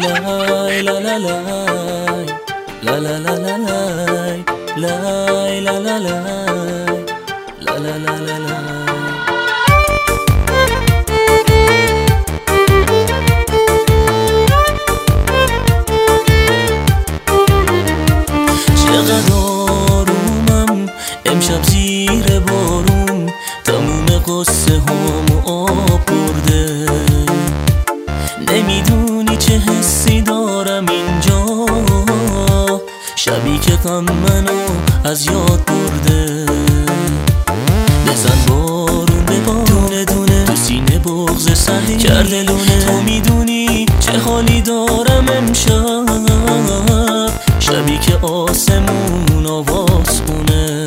لای لا لا لای لا لا لا لا لای لای لا لا لای لا لا لا لا لای. چقدر آرومم امشب زیر بارون، تموم قصه هامو آب برده. نمیدونی چه حسی دارم اینجا، شبی که غم منو از یاد برده. بزن بارون ببار دونه دونه، تو سینه بغض سهی کرده لونه. تو میدونی چه حالی دارم امشب، شبی که آسمون آواز خونه.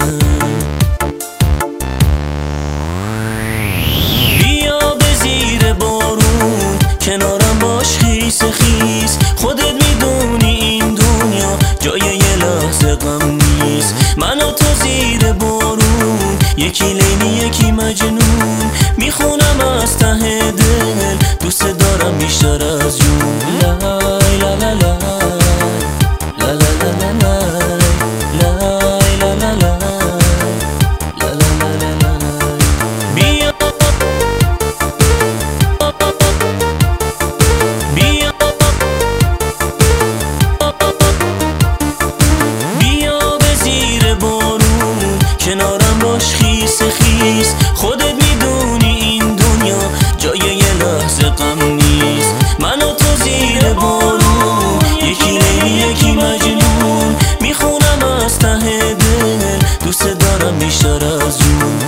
بیا به زیر بارون کنارم باش خیس خیس، خودت میدونی این دنیا جای یه لحظه غم نیست. من و تو زیر بارون، یکی لیلی یکی مجنون، میخونم از ته دل دوست دارم بیشتر از جون. لای لا لا لا لا لا لا لا لای لا لا لا لا لا لا لا. بیا بیا بیا به زیر بارون کنارم باش خیس خیس، خودت میدونی این دنیا جای یه لحظه غم نیست. من و تو زیر بارون، یکی لیلی یکی مجنون، میخونم از ته دل دوست دارم بیشتر از جون.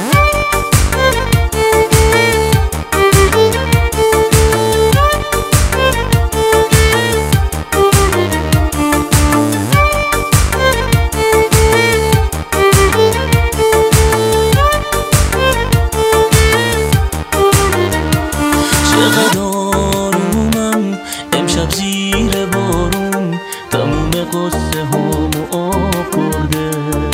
چقدر آرومم امشب زیر بارون، تموم قصه هامو آب برده.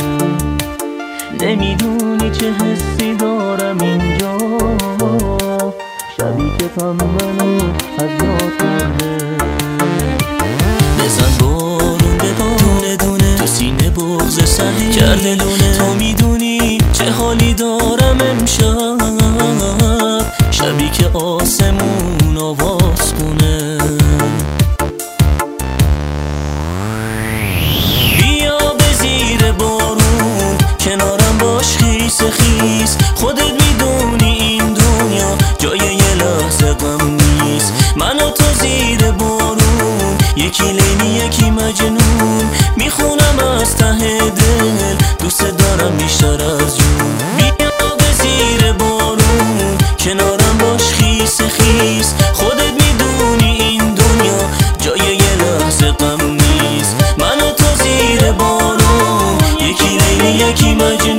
نمیدونی چه حسی دارم اینجا، شبی که غم منو از یاد برده. بزن بارون ببار دونه دونه، تو سینه بغض سهی کرده لونه. تو میدونی چه حالی دارم امشب، شبی که آسمون آواز خونه. بیا به زیر بارون کنارم باش خیس خیس، خودت میدونی این دنیا جای یه لحظه غم نیست. من و تو زیر بارون، یکی لیلی یکی مجنون، میخونم از ته دل دوست دارم بیشتر از جون. بیا به زیر بارون کنارم باش خیس خیس، خودت میدونی این دنیا جای یه لحظه غم نیست. من و تو زیر بارون، یکی لیلی یکی مجنون،